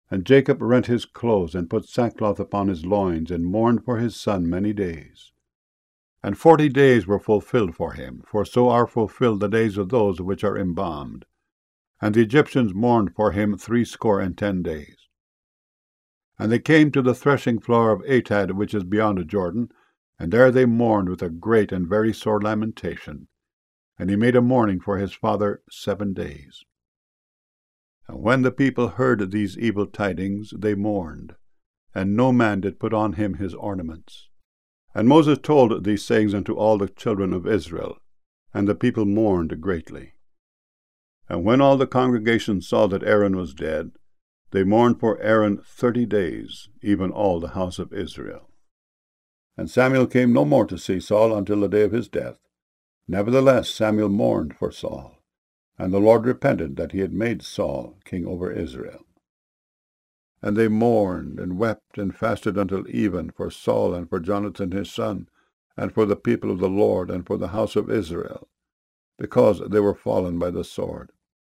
And Jacob rent his clothes, and put sackcloth upon his loins, and mourned for his son many days. And 40 days were fulfilled for him, for so are fulfilled the days of those which are embalmed. And the Egyptians mourned for him 60 days. And they came to the threshing floor of Atad, which is beyond the Jordan, and there they mourned with a great and very sore lamentation. And he made a mourning for his father 7 days. And when the people heard these evil tidings, they mourned, and no man did put on him his ornaments. And Moses told these sayings unto all the children of Israel, and the people mourned greatly. And when all the congregation saw that Aaron was dead, they mourned for Aaron 30 days, even all the house of Israel. And Samuel came no more to see Saul until the day of his death. Nevertheless Samuel mourned for Saul, and the Lord repented that he had made Saul king over Israel. And they mourned and wept and fasted until even for Saul and for Jonathan his son, and for the people of the Lord and for the house of Israel, because they were fallen by the sword.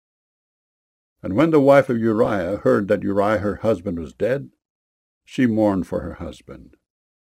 And when the wife of Uriah heard that Uriah her husband was dead, she mourned for her husband.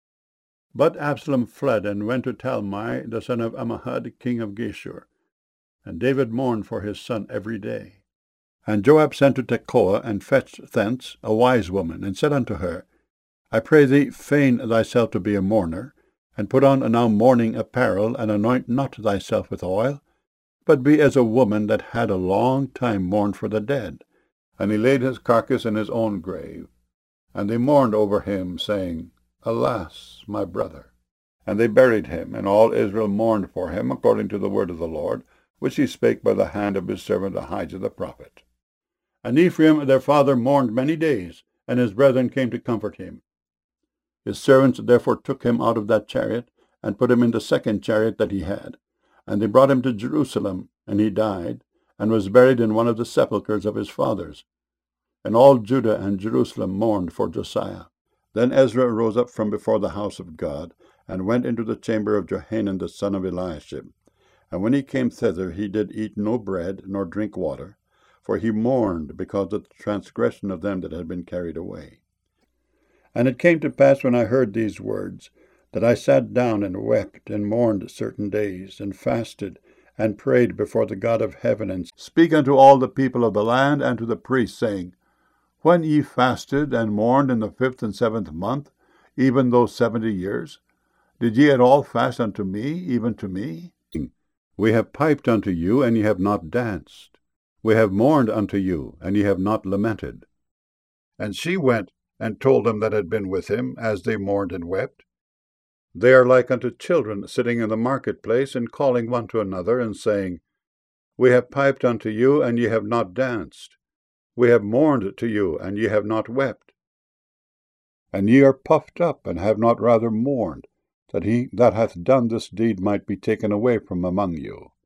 But Absalom fled and went to Talmai, the son of Ammihud, king of Geshur. And David mourned for his son every day. And Joab sent to Tekoa, and fetched thence a wise woman, and said unto her, I pray thee, feign thyself to be a mourner, and put on now mourning apparel, and anoint not thyself with oil, but be as a woman that had a long time mourned for the dead. And he laid his carcass in his own grave. And they mourned over him, saying, Alas, my brother! And they buried him, and all Israel mourned for him, according to the word of the Lord, which he spake by the hand of his servant Ahijah the prophet. And Ephraim their father mourned many days, and his brethren came to comfort him. His servants therefore took him out of that chariot, and put him in the second chariot that he had. And they brought him to Jerusalem, and he died, and was buried in one of the sepulchres of his fathers. And all Judah and Jerusalem mourned for Josiah. Then Ezra rose up from before the house of God, and went into the chamber of Johanan the son of Eliashib. And when he came thither, he did eat no bread, nor drink water, for he mourned because of the transgression of them that had been carried away. And it came to pass, when I heard these words, that I sat down and wept, and mourned certain days, and fasted, and prayed before the God of heaven, and spake unto all the people of the land, and to the priests, saying, When ye fasted and mourned in the 5th and 7th month, even those 70 years, did ye at all fast unto me, even to me? We have piped unto you, and ye have not danced. We have mourned unto you, and ye have not lamented. And she went and told them that had been with him, as they mourned and wept. They are like unto children sitting in the marketplace, and calling one to another, and saying, We have piped unto you, and ye have not danced. We have mourned to you, and ye have not wept. And ye are puffed up, and have not rather mourned, that he that hath done this deed might be taken away from among you.